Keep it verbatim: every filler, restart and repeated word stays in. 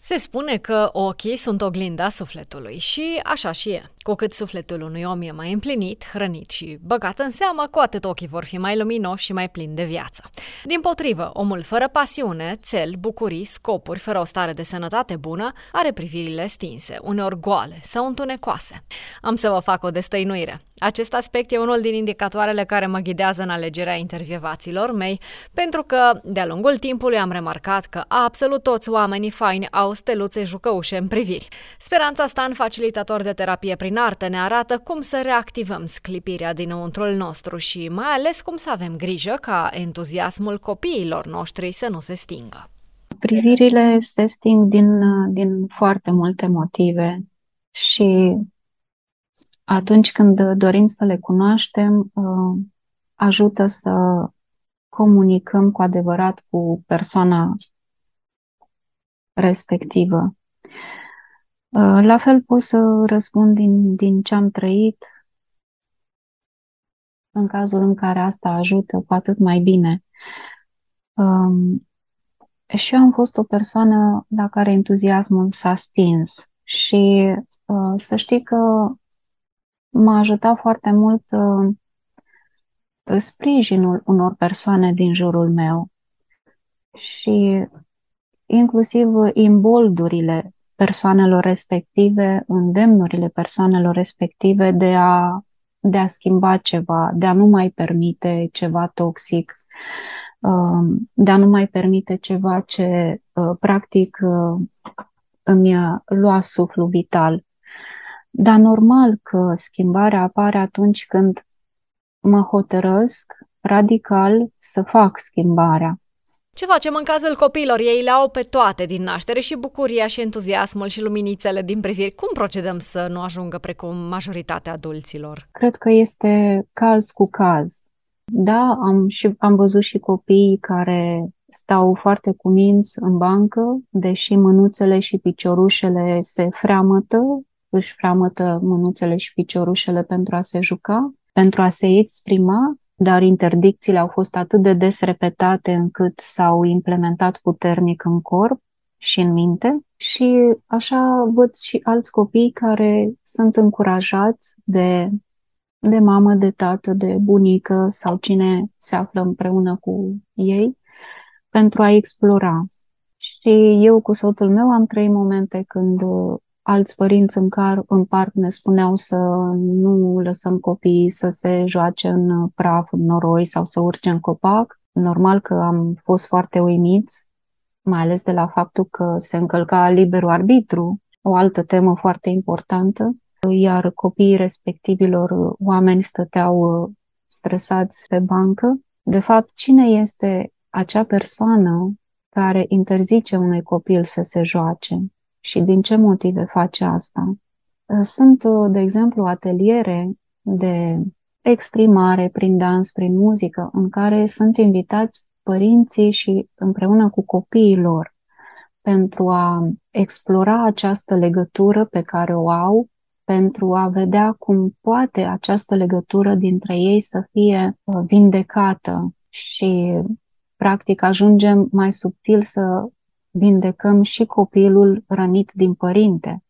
Se spune că ochii sunt oglinda sufletului și așa și e. Cu cât sufletul unui om e mai împlinit, hrănit și băgat în seamă, cu atât ochii vor fi mai luminoși și mai plini de viață. Dimpotrivă, omul fără pasiune, țel, bucurii, scopuri, fără o stare de sănătate bună, are privirile stinse, uneori goale sau întunecoase. Am să vă fac o destăinuire. Acest aspect e unul din indicatoarele care mă ghidează în alegerea intervievaților mei, pentru că, de-a lungul timpului, am remarcat că absolut toți oamenii faini au steluțe jucăușe în priviri. Speranța Stan, facilitator de terapie prin artă, ne arată cum să reactivăm sclipirea dinăuntrul nostru și mai ales cum să avem grijă ca entuziasmul copiilor noștri să nu se stingă. Privirile se sting din, din foarte multe motive și atunci când dorim să le cunoaștem, ajută să comunicăm cu adevărat cu persoana respectivă. La fel pot să răspund din, din ce am trăit. În cazul în care asta ajută, cu atât mai bine. Um, și eu am fost o persoană la care entuziasmul s-a stins și uh, să știi că m-a ajutat foarte mult uh, sprijinul unor persoane din jurul meu și inclusiv imboldurile persoanelor respective, îndemnurile persoanelor respective de a, de a schimba ceva, de a nu mai permite ceva toxic, de a nu mai permite ceva ce practic îmi lua suflul vital. Dar normal că schimbarea apare atunci când mă hotărăsc radical să fac schimbarea. Ce facem în cazul copiilor? Ei le au pe toate din naștere, și bucuria și entuziasmul și luminițele din priviri. Cum procedăm să nu ajungă precum majoritatea adulților? Cred că este caz cu caz. Da, am, și, am văzut și copii care stau foarte cuminți în bancă, deși mânuțele și piciorușele se freamătă, își freamătă mânuțele și piciorușele pentru a se juca, pentru a se exprima, dar interdicțiile au fost atât de des repetate încât s-au implementat puternic în corp și în minte. Și așa văd și alți copii care sunt încurajați de, de mamă, de tată, de bunică sau cine se află împreună cu ei pentru a explora. Și eu cu soțul meu am trăit momente când alți părinți în, car, în parc ne spuneau să nu lăsăm copiii să se joace în praf, în noroi sau să urce în copac. Normal că am fost foarte uimiți, mai ales de la faptul că se încălca liberul arbitru, o altă temă foarte importantă, iar copiii respectivilor oameni stăteau stresați pe bancă. De fapt, cine este acea persoană care interzice unui copil să se joace? Și din ce motive face asta? Sunt, de exemplu, ateliere de exprimare prin dans, prin muzică, în care sunt invitați părinții și împreună cu copiii lor pentru a explora această legătură pe care o au, pentru a vedea cum poate această legătură dintre ei să fie vindecată și, practic, ajungem mai subtil să vindecăm și copilul rănit din părinte.